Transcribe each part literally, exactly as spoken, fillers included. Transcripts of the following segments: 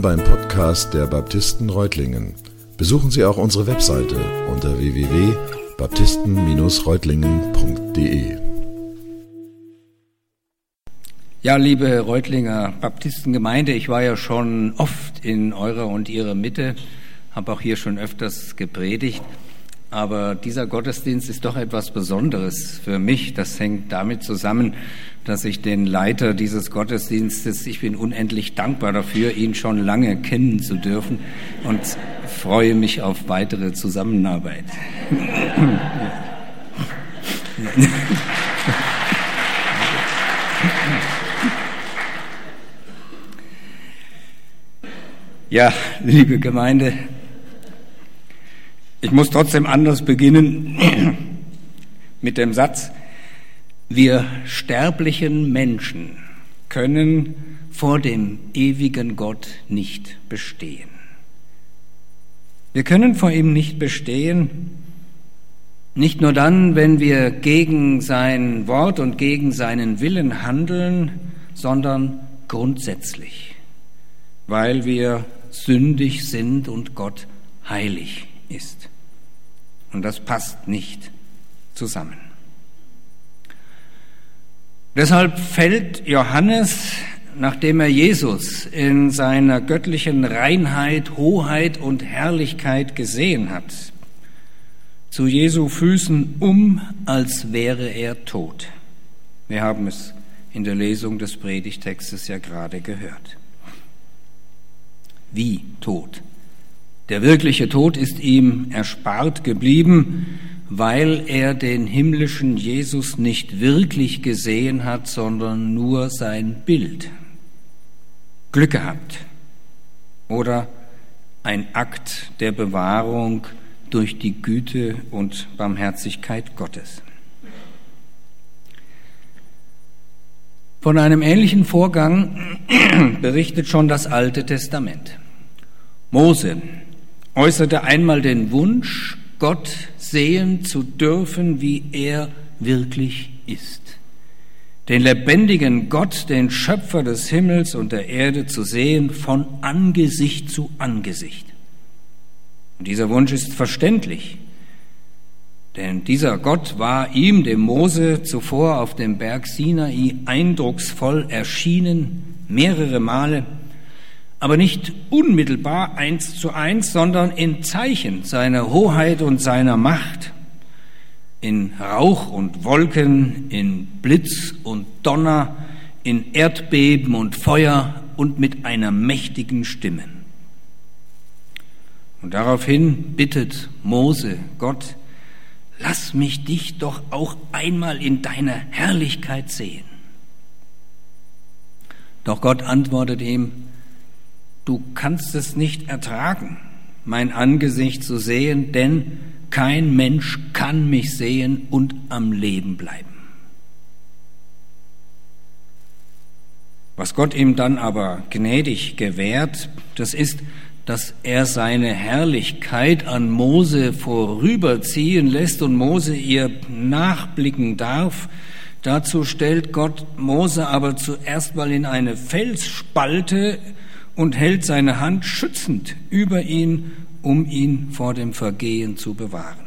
war ein Podcast der Baptisten Reutlingen. Besuchen Sie auch unsere Webseite unter w w w punkt baptisten Bindestrich reutlingen punkt d e. Ja, liebe Reutlinger Baptistengemeinde, ich war ja schon oft in eurer und ihrer Mitte, habe auch hier schon öfters gepredigt, aber dieser Gottesdienst ist doch etwas Besonderes für mich. Das hängt damit zusammen, dass ich den Leiter dieses Gottesdienstes, ich bin unendlich dankbar dafür, ihn schon lange kennen zu dürfen und freue mich auf weitere Zusammenarbeit. Ja, liebe Gemeinde, ich muss trotzdem anders beginnen mit dem Satz: Wir sterblichen Menschen können vor dem ewigen Gott nicht bestehen. Wir können vor ihm nicht bestehen, nicht nur dann, wenn wir gegen sein Wort und gegen seinen Willen handeln, sondern grundsätzlich, weil wir sündig sind und Gott heilig ist. Und das passt nicht zusammen. Deshalb fällt Johannes, nachdem er Jesus in seiner göttlichen Reinheit, Hoheit und Herrlichkeit gesehen hat, zu Jesu Füßen um, als wäre er tot. Wir haben es in der Lesung des Predigtextes ja gerade gehört. Wie tot? Der wirkliche Tod ist ihm erspart geblieben, weil er den himmlischen Jesus nicht wirklich gesehen hat, sondern nur sein Bild. Glück gehabt. Oder ein Akt der Bewahrung durch die Güte und Barmherzigkeit Gottes. Von einem ähnlichen Vorgang berichtet schon das Alte Testament. Mose äußerte einmal den Wunsch, Gott sehen zu dürfen, wie er wirklich ist. Den lebendigen Gott, den Schöpfer des Himmels und der Erde zu sehen, von Angesicht zu Angesicht. Und dieser Wunsch ist verständlich, denn dieser Gott war ihm, dem Mose, zuvor auf dem Berg Sinai eindrucksvoll erschienen, mehrere Male, aber nicht unmittelbar eins zu eins, sondern in Zeichen seiner Hoheit und seiner Macht, in Rauch und Wolken, in Blitz und Donner, in Erdbeben und Feuer und mit einer mächtigen Stimme. Und daraufhin bittet Mose Gott: Lass mich dich doch auch einmal in deiner Herrlichkeit sehen. Doch Gott antwortet ihm: Du kannst es nicht ertragen, mein Angesicht zu sehen, denn kein Mensch kann mich sehen und am Leben bleiben. Was Gott ihm dann aber gnädig gewährt, das ist, dass er seine Herrlichkeit an Mose vorüberziehen lässt und Mose ihr nachblicken darf. Dazu stellt Gott Mose aber zuerst mal in eine Felsspalte und hält seine Hand schützend über ihn, um ihn vor dem Vergehen zu bewahren.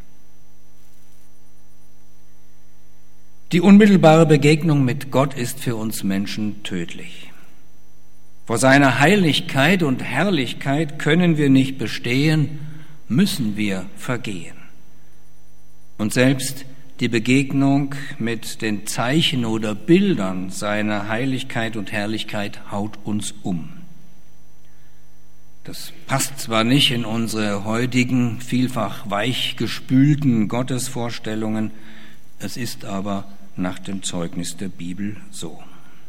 Die unmittelbare Begegnung mit Gott ist für uns Menschen tödlich. Vor seiner Heiligkeit und Herrlichkeit können wir nicht bestehen, müssen wir vergehen. Und selbst die Begegnung mit den Zeichen oder Bildern seiner Heiligkeit und Herrlichkeit haut uns um. Das passt zwar nicht in unsere heutigen, vielfach weichgespülten Gottesvorstellungen, es ist aber nach dem Zeugnis der Bibel so.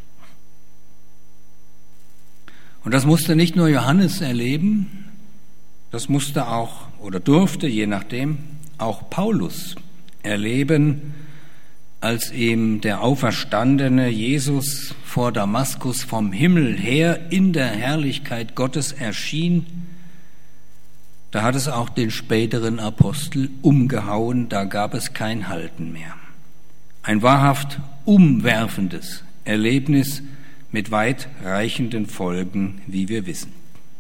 Und das musste nicht nur Johannes erleben, das musste auch oder durfte, je nachdem, auch Paulus erleben, als ihm der auferstandene Jesus vor Damaskus vom Himmel her in der Herrlichkeit Gottes erschien. Da hat es auch den späteren Apostel umgehauen, da gab es kein Halten mehr. Ein wahrhaft umwerfendes Erlebnis mit weitreichenden Folgen, wie wir wissen.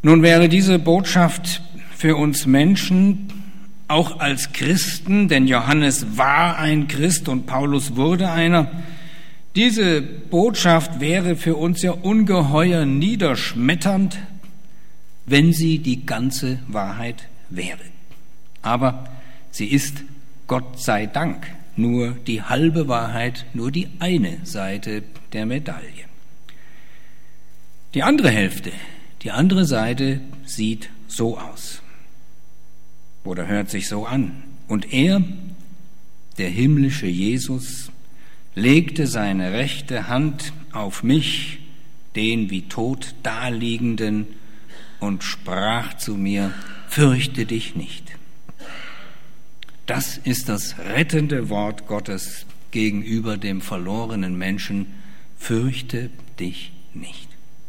Nun wäre diese Botschaft für uns Menschen, auch als Christen, denn Johannes war ein Christ und Paulus wurde einer, diese Botschaft wäre für uns ja ungeheuer niederschmetternd, wenn sie die ganze Wahrheit wäre. Aber sie ist, Gott sei Dank, nur die halbe Wahrheit, nur die eine Seite der Medaille. Die andere Hälfte, die andere Seite sieht so aus oder hört sich so an. Und er, der himmlische Jesus, legte seine rechte Hand auf mich, den wie tot daliegenden, und sprach zu mir: Fürchte dich nicht. Das ist das rettende Wort Gottes gegenüber dem verlorenen Menschen: Fürchte dich nicht.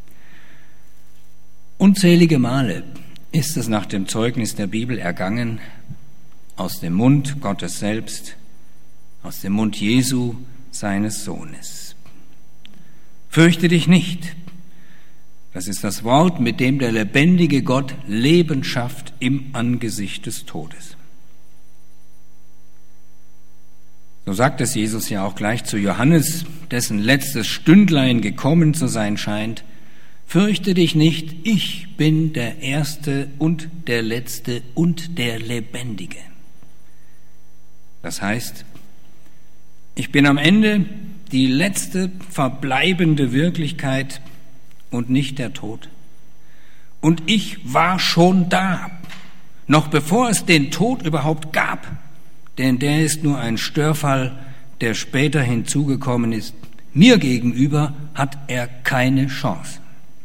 Unzählige Male ist es nach dem Zeugnis der Bibel ergangen, aus dem Mund Gottes selbst, aus dem Mund Jesu, seines Sohnes. Fürchte dich nicht. Das ist das Wort, mit dem der lebendige Gott Leben schafft im Angesicht des Todes. So sagt es Jesus ja auch gleich zu Johannes, dessen letztes Stündlein gekommen zu sein scheint: Fürchte dich nicht, ich bin der Erste und der Letzte und der Lebendige. Das heißt, ich bin am Ende die letzte verbleibende Wirklichkeit und nicht der Tod. Und ich war schon da, noch bevor es den Tod überhaupt gab, denn der ist nur ein Störfall, der später hinzugekommen ist. Mir gegenüber hat er keine Chance.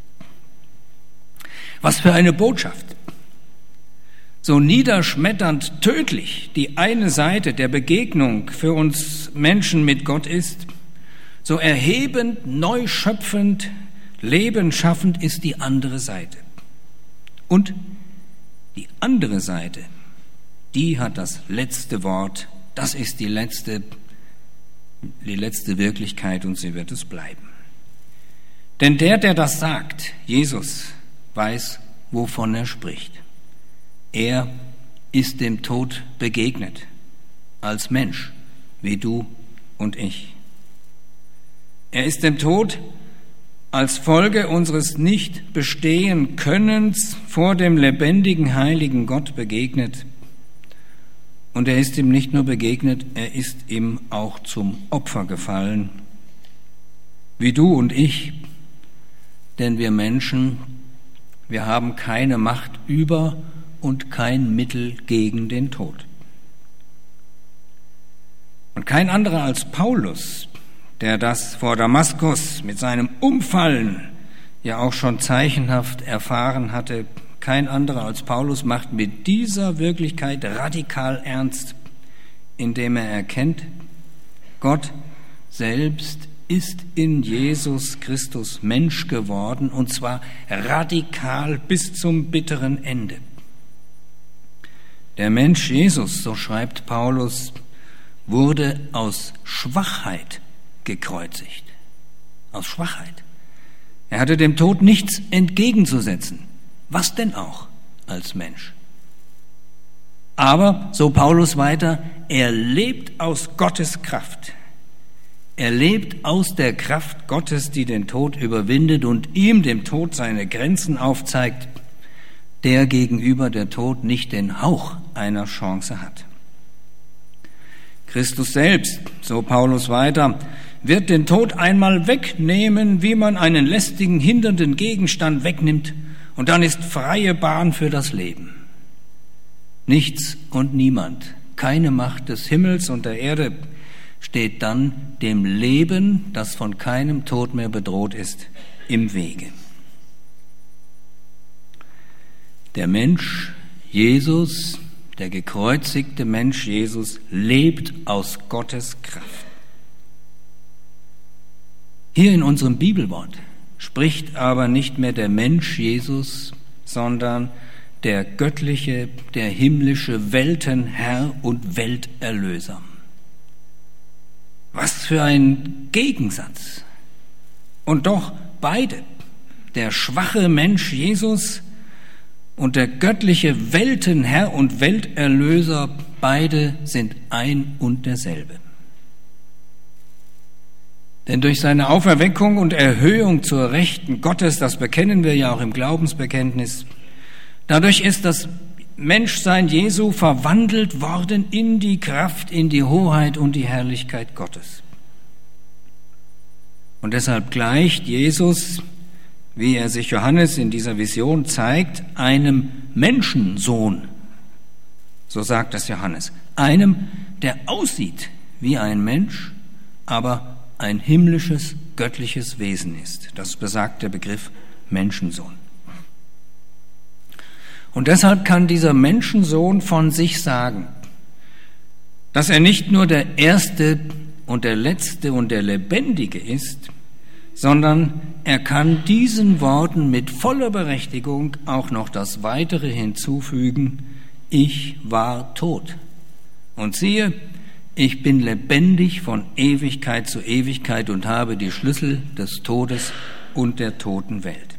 Was für eine Botschaft! So niederschmetternd tödlich die eine Seite der Begegnung für uns Menschen mit Gott ist, so erhebend, neu schöpfend, lebenschaffend ist die andere Seite. Und die andere Seite, die hat das letzte Wort, das ist die letzte, die letzte Wirklichkeit und sie wird es bleiben. Denn der, der das sagt, Jesus, weiß, wovon er spricht. Er ist dem Tod begegnet, als Mensch, wie du und ich. Er ist dem Tod als Folge unseres Nicht-Bestehen-Könnens vor dem lebendigen, heiligen Gott begegnet. Und er ist ihm nicht nur begegnet, er ist ihm auch zum Opfer gefallen, wie du und ich, denn wir Menschen, wir haben keine Macht über und kein Mittel gegen den Tod. Und kein anderer als Paulus, der das vor Damaskus mit seinem Umfallen ja auch schon zeichenhaft erfahren hatte, kein anderer als Paulus macht mit dieser Wirklichkeit radikal ernst, indem er erkennt, Gott selbst ist in Jesus Christus Mensch geworden, und zwar radikal bis zum bitteren Ende. Der Mensch Jesus, so schreibt Paulus, wurde aus Schwachheit gekreuzigt. Aus Schwachheit. Er hatte dem Tod nichts entgegenzusetzen. Was denn auch als Mensch? Aber, so Paulus weiter, er lebt aus Gottes Kraft. Er lebt aus der Kraft Gottes, die den Tod überwindet und ihm, dem Tod, seine Grenzen aufzeigt, der gegenüber der Tod nicht den Hauch einer Chance hat. Christus selbst, so Paulus weiter, wird den Tod einmal wegnehmen, wie man einen lästigen, hindernden Gegenstand wegnimmt, und dann ist freie Bahn für das Leben. Nichts und niemand, keine Macht des Himmels und der Erde steht dann dem Leben, das von keinem Tod mehr bedroht ist, im Wege. Der Mensch Jesus, der gekreuzigte Mensch Jesus, lebt aus Gottes Kraft. Hier in unserem Bibelwort spricht aber nicht mehr der Mensch Jesus, sondern der göttliche, der himmlische Weltenherr und Welterlöser. Was für ein Gegensatz! Und doch beide, der schwache Mensch Jesus und der göttliche Weltenherr und Welterlöser, beide sind ein und derselbe. Denn durch seine Auferweckung und Erhöhung zur Rechten Gottes, das bekennen wir ja auch im Glaubensbekenntnis, dadurch ist das Menschsein Jesu verwandelt worden in die Kraft, in die Hoheit und die Herrlichkeit Gottes. Und deshalb gleicht Jesus, wie er sich Johannes in dieser Vision zeigt, einem Menschensohn. So sagt es Johannes. Einem, der aussieht wie ein Mensch, aber ein himmlisches, göttliches Wesen ist. Das besagt der Begriff Menschensohn. Und deshalb kann dieser Menschensohn von sich sagen, dass er nicht nur der Erste und der Letzte und der Lebendige ist, sondern er kann diesen Worten mit voller Berechtigung auch noch das Weitere hinzufügen: Ich war tot. Und siehe, ich bin lebendig von Ewigkeit zu Ewigkeit und habe die Schlüssel des Todes und der toten Welt.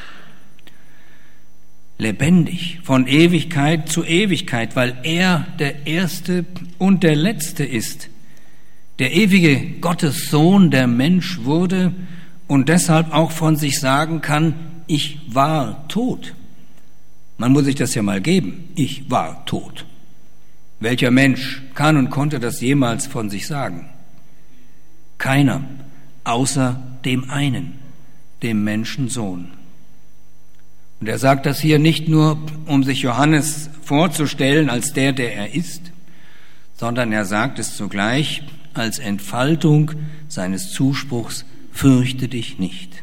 Lebendig von Ewigkeit zu Ewigkeit, weil er der Erste und der Letzte ist. Der ewige Gottes Sohn, der Mensch wurde und deshalb auch von sich sagen kann, ich war tot. Man muss sich das ja mal geben, ich war tot. Welcher Mensch kann und konnte das jemals von sich sagen? Keiner, außer dem einen, dem Menschensohn. Und er sagt das hier nicht nur, um sich Johannes vorzustellen als der, der er ist, sondern er sagt es zugleich als Entfaltung seines Zuspruchs: Fürchte dich nicht.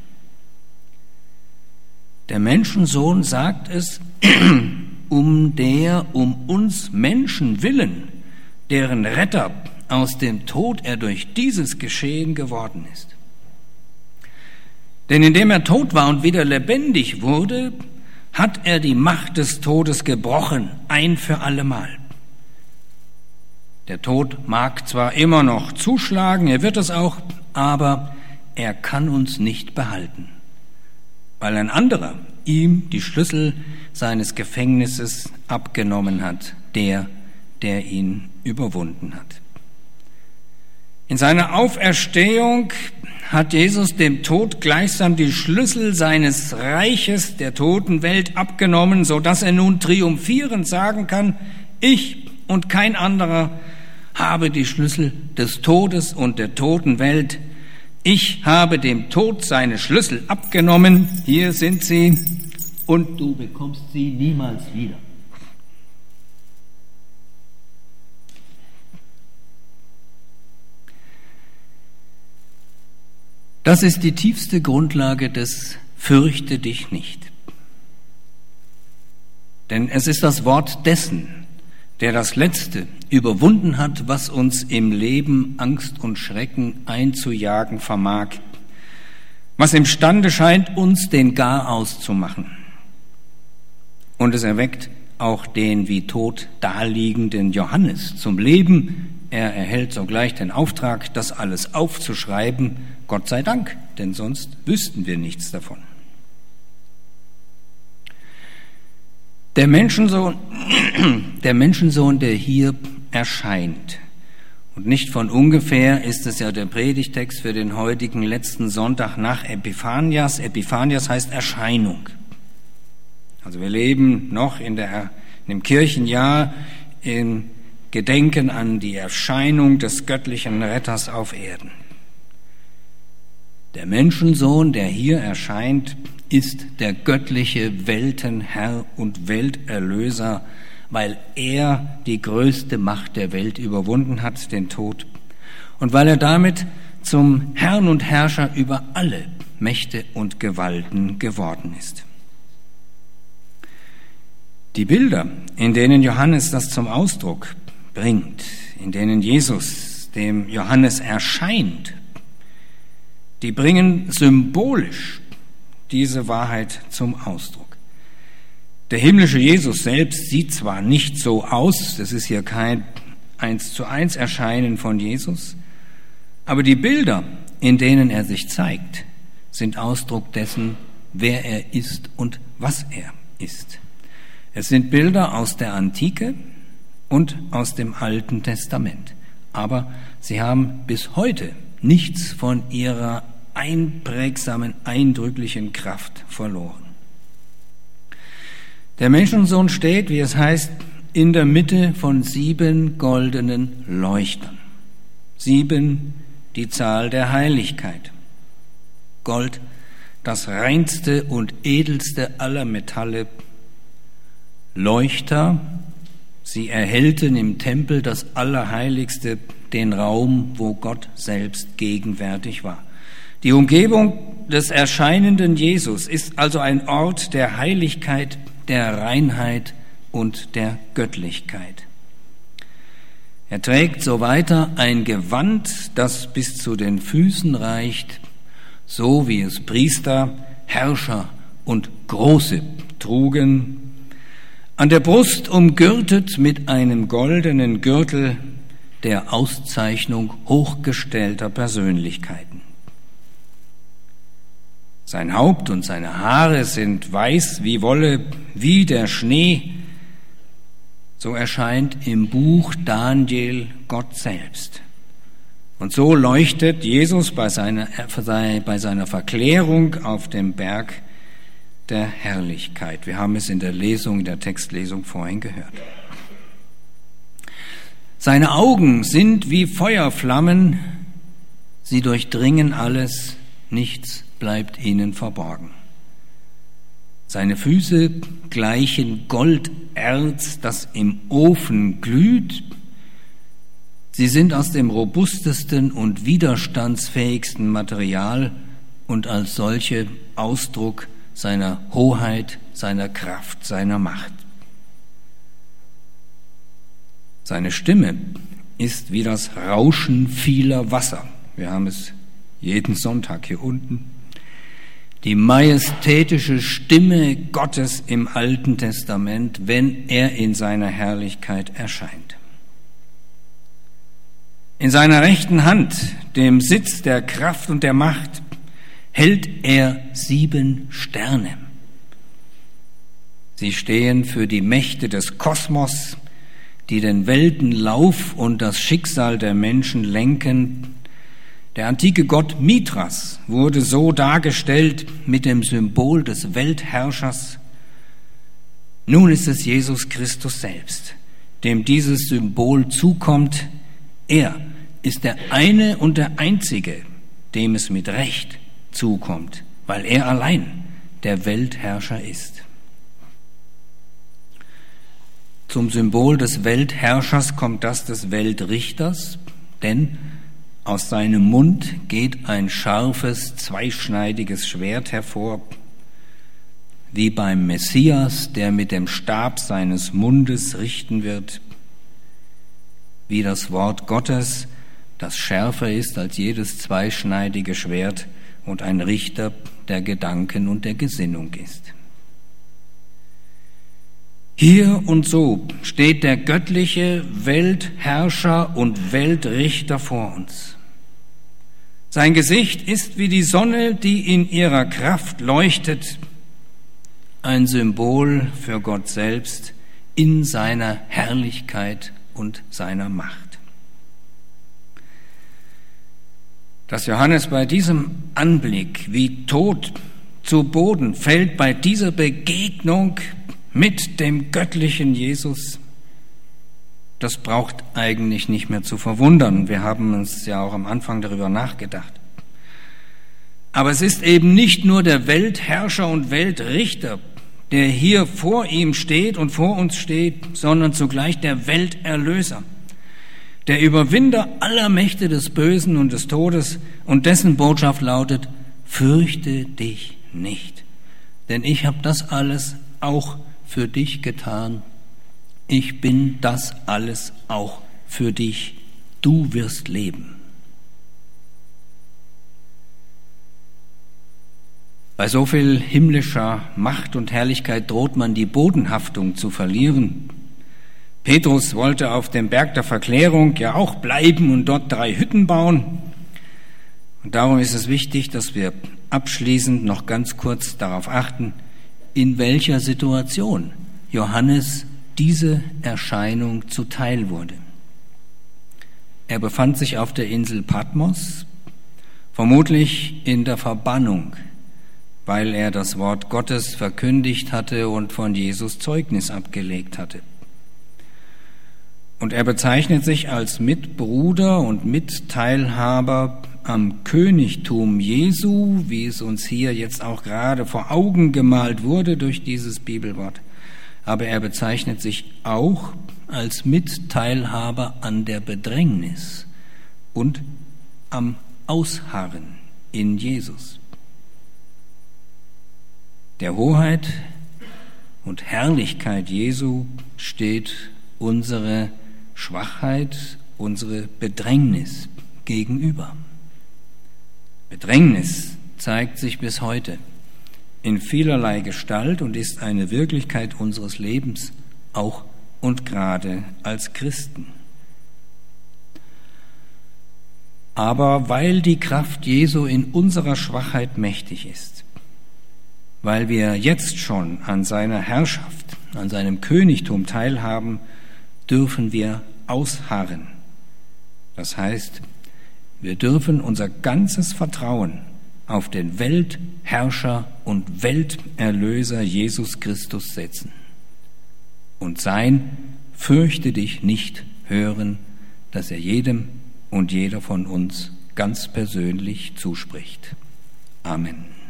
Der Menschensohn sagt es, um der, um uns Menschen willen, deren Retter aus dem Tod er durch dieses Geschehen geworden ist. Denn indem er tot war und wieder lebendig wurde, hat er die Macht des Todes gebrochen, ein für allemal. Der Tod mag zwar immer noch zuschlagen, er wird es auch, aber er kann uns nicht behalten, weil ein anderer ihm die Schlüssel seines Gefängnisses abgenommen hat, der, der ihn überwunden hat. In seiner Auferstehung hat Jesus dem Tod gleichsam die Schlüssel seines Reiches der toten Welt abgenommen, so dass er nun triumphierend sagen kann: Ich und kein anderer habe die Schlüssel des Todes und der toten Welt. Ich habe dem Tod seine Schlüssel abgenommen. Hier sind sie und du bekommst sie niemals wieder. Das ist die tiefste Grundlage des Fürchte dich nicht. Denn es ist das Wort dessen, der das Letzte überwunden hat, was uns im Leben Angst und Schrecken einzujagen vermag, was imstande scheint, uns den Garaus zu machen. Und es erweckt auch den wie tot daliegenden Johannes zum Leben. Er erhält sogleich den Auftrag, das alles aufzuschreiben. Gott sei Dank, denn sonst wüssten wir nichts davon. Der Menschensohn, der Menschensohn, der hier erscheint. Und nicht von ungefähr ist es ja der Predigtext für den heutigen letzten Sonntag nach Epiphanias. Epiphanias heißt Erscheinung. Also wir leben noch in der, im Kirchenjahr im Gedenken an die Erscheinung des göttlichen Retters auf Erden. Der Menschensohn, der hier erscheint, ist der göttliche Weltenherr und Welterlöser, weil er die größte Macht der Welt überwunden hat, den Tod, und weil er damit zum Herrn und Herrscher über alle Mächte und Gewalten geworden ist. Die Bilder, in denen Johannes das zum Ausdruck bringt, in denen Jesus dem Johannes erscheint, die bringen symbolisch diese Wahrheit zum Ausdruck. Der himmlische Jesus selbst sieht zwar nicht so aus, das ist hier kein eins zu eins Erscheinen von Jesus, aber die Bilder, in denen er sich zeigt, sind Ausdruck dessen, wer er ist und was er ist. Es sind Bilder aus der Antike und aus dem Alten Testament. Aber sie haben bis heute nichts von ihrer einprägsamen, eindrücklichen Kraft verloren. Der Menschensohn steht, wie es heißt, in der Mitte von sieben goldenen Leuchtern. Sieben, die Zahl der Heiligkeit. Gold, das reinste und edelste aller Metalle. Leuchter, sie erhellten im Tempel das Allerheiligste, den Raum, wo Gott selbst gegenwärtig war. Die Umgebung des erscheinenden Jesus ist also ein Ort der Heiligkeit, der Reinheit und der Göttlichkeit. Er trägt so weiter ein Gewand, das bis zu den Füßen reicht, so wie es Priester, Herrscher und Große trugen, an der Brust umgürtet mit einem goldenen Gürtel der Auszeichnung hochgestellter Persönlichkeiten. Sein Haupt und seine Haare sind weiß wie Wolle, wie der Schnee. So erscheint im Buch Daniel Gott selbst. Und so leuchtet Jesus bei seiner, bei seiner Verklärung auf dem Berg der Herrlichkeit. Wir haben es in der Lesung, in der Textlesung vorhin gehört. Seine Augen sind wie Feuerflammen, sie durchdringen alles, nichts bleibt ihnen verborgen. Seine Füße gleichen Golderz, das im Ofen glüht. Sie sind aus dem robustesten und widerstandsfähigsten Material und als solche Ausdruck seiner Hoheit, seiner Kraft, seiner Macht. Seine Stimme ist wie das Rauschen vieler Wasser. Wir haben es jeden Sonntag hier unten. Die majestätische Stimme Gottes im Alten Testament, wenn er in seiner Herrlichkeit erscheint. In seiner rechten Hand, dem Sitz der Kraft und der Macht, hält er sieben Sterne. Sie stehen für die Mächte des Kosmos, die den Weltenlauf und das Schicksal der Menschen lenken. Der antike Gott Mithras wurde so dargestellt mit dem Symbol des Weltherrschers. Nun ist es Jesus Christus selbst, dem dieses Symbol zukommt. Er ist der eine und der einzige, dem es mit Recht zukommt, weil er allein der Weltherrscher ist. Zum Symbol des Weltherrschers kommt das des Weltrichters, denn aus seinem Mund geht ein scharfes, zweischneidiges Schwert hervor, wie beim Messias, der mit dem Stab seines Mundes richten wird, wie das Wort Gottes, das schärfer ist als jedes zweischneidige Schwert und ein Richter der Gedanken und der Gesinnung ist. Hier und so steht der göttliche Weltherrscher und Weltrichter vor uns. Sein Gesicht ist wie die Sonne, die in ihrer Kraft leuchtet, ein Symbol für Gott selbst in seiner Herrlichkeit und seiner Macht. Dass Johannes bei diesem Anblick wie tot zu Boden fällt, bei dieser Begegnung mit dem göttlichen Jesus, das braucht eigentlich nicht mehr zu verwundern. Wir haben uns ja auch am Anfang darüber nachgedacht. Aber es ist eben nicht nur der Weltherrscher und Weltrichter, der hier vor ihm steht und vor uns steht, sondern zugleich der Welterlöser, der Überwinder aller Mächte des Bösen und des Todes, und dessen Botschaft lautet: Fürchte dich nicht, denn ich habe das alles auch für dich getan. Ich bin das alles auch für dich. Du wirst leben. Bei so viel himmlischer Macht und Herrlichkeit droht man, die Bodenhaftung zu verlieren. Petrus wollte auf dem Berg der Verklärung ja auch bleiben und dort drei Hütten bauen. Und darum ist es wichtig, dass wir abschließend noch ganz kurz darauf achten, in welcher Situation Johannes diese Erscheinung zuteil wurde. Er befand sich auf der Insel Patmos, vermutlich in der Verbannung, weil er das Wort Gottes verkündigt hatte und von Jesus Zeugnis abgelegt hatte. Und er bezeichnet sich als Mitbruder und Mitteilhaber am Königtum Jesu, wie es uns hier jetzt auch gerade vor Augen gemalt wurde durch dieses Bibelwort. Aber er bezeichnet sich auch als Mitteilhaber an der Bedrängnis und am Ausharren in Jesus. Der Hoheit und Herrlichkeit Jesu steht unsere Schwachheit, unsere Bedrängnis gegenüber. Bedrängnis zeigt sich bis heute in vielerlei Gestalt und ist eine Wirklichkeit unseres Lebens, auch und gerade als Christen. Aber weil die Kraft Jesu in unserer Schwachheit mächtig ist, weil wir jetzt schon an seiner Herrschaft, an seinem Königtum teilhaben, dürfen wir ausharren. Das heißt, wir dürfen unser ganzes Vertrauen auf den Weltherrscher und Welterlöser Jesus Christus setzen und sein Fürchte dich nicht hören, das er jedem und jeder von uns ganz persönlich zuspricht. Amen.